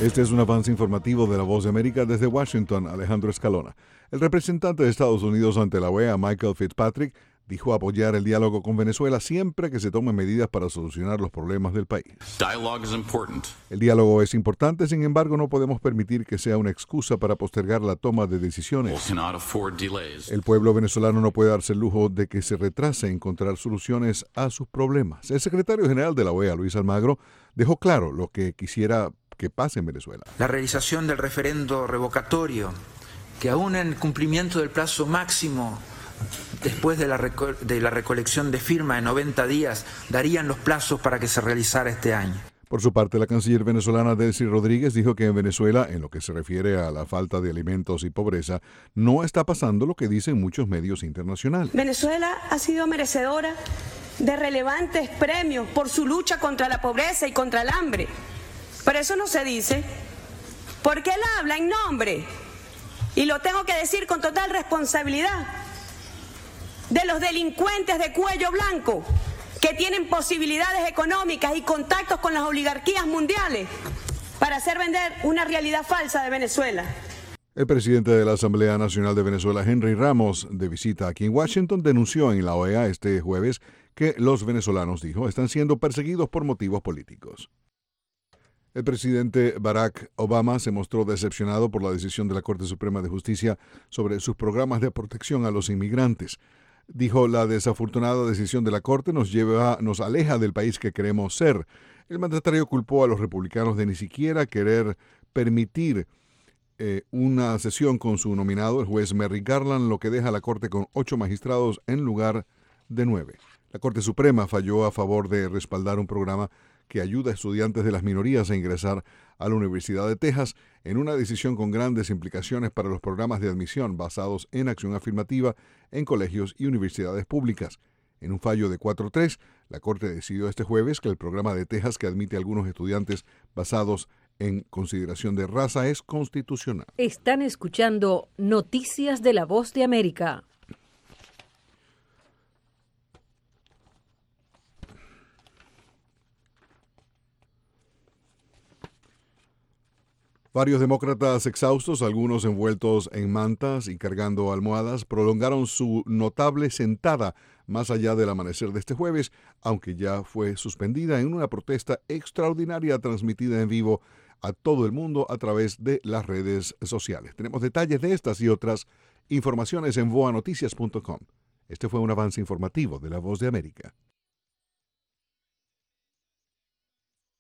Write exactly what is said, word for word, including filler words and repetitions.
Este es un avance informativo de La Voz de América desde Washington. Alejandro Escalona. El representante de Estados Unidos ante la O E A, Michael Fitzpatrick, dijo apoyar el diálogo con Venezuela siempre que se tomen medidas para solucionar los problemas del país. El diálogo es importante, sin embargo, no podemos permitir que sea una excusa para postergar la toma de decisiones. El pueblo venezolano no puede darse el lujo de que se retrase en encontrar soluciones a sus problemas. El secretario general de la O E A, Luis Almagro, dejó claro lo que quisiera que pase en Venezuela. La realización del referendo revocatorio, que aún en el cumplimiento del plazo máximo después de la, reco- de la recolección de firmas de noventa días, darían los plazos para que se realizara este año. Por su parte, la canciller venezolana Delcy Rodríguez dijo que en Venezuela, en lo que se refiere a la falta de alimentos y pobreza, no está pasando lo que dicen muchos medios internacionales. Venezuela ha sido merecedora de relevantes premios por su lucha contra la pobreza y contra el hambre. Pero eso no se dice, porque él habla en nombre, y lo tengo que decir con total responsabilidad, de los delincuentes de cuello blanco que tienen posibilidades económicas y contactos con las oligarquías mundiales para hacer vender una realidad falsa de Venezuela. El presidente de la Asamblea Nacional de Venezuela, Henry Ramos, de visita aquí en Washington, denunció en la O E A este jueves que los venezolanos, dijo, están siendo perseguidos por motivos políticos. El presidente Barack Obama se mostró decepcionado por la decisión de la Corte Suprema de Justicia sobre sus programas de protección a los inmigrantes. Dijo, la desafortunada decisión de la Corte nos lleva, nos aleja del país que queremos ser. El mandatario culpó a los republicanos de ni siquiera querer permitir eh, una sesión con su nominado, el juez Merrick Garland, lo que deja a la Corte con ocho magistrados en lugar de nueve. La Corte Suprema falló a favor de respaldar un programa que ayuda a estudiantes de las minorías a ingresar a la Universidad de Texas en una decisión con grandes implicaciones para los programas de admisión basados en acción afirmativa en colegios y universidades públicas. En un fallo de cuatro a tres, la Corte decidió este jueves que el programa de Texas que admite a algunos estudiantes basados en consideración de raza es constitucional. Están escuchando Noticias de La Voz de América. Varios demócratas exhaustos, algunos envueltos en mantas y cargando almohadas, prolongaron su notable sentada más allá del amanecer de este jueves, aunque ya fue suspendida en una protesta extraordinaria transmitida en vivo a todo el mundo a través de las redes sociales. Tenemos detalles de estas y otras informaciones en voa noticias punto com. Este fue un avance informativo de La Voz de América.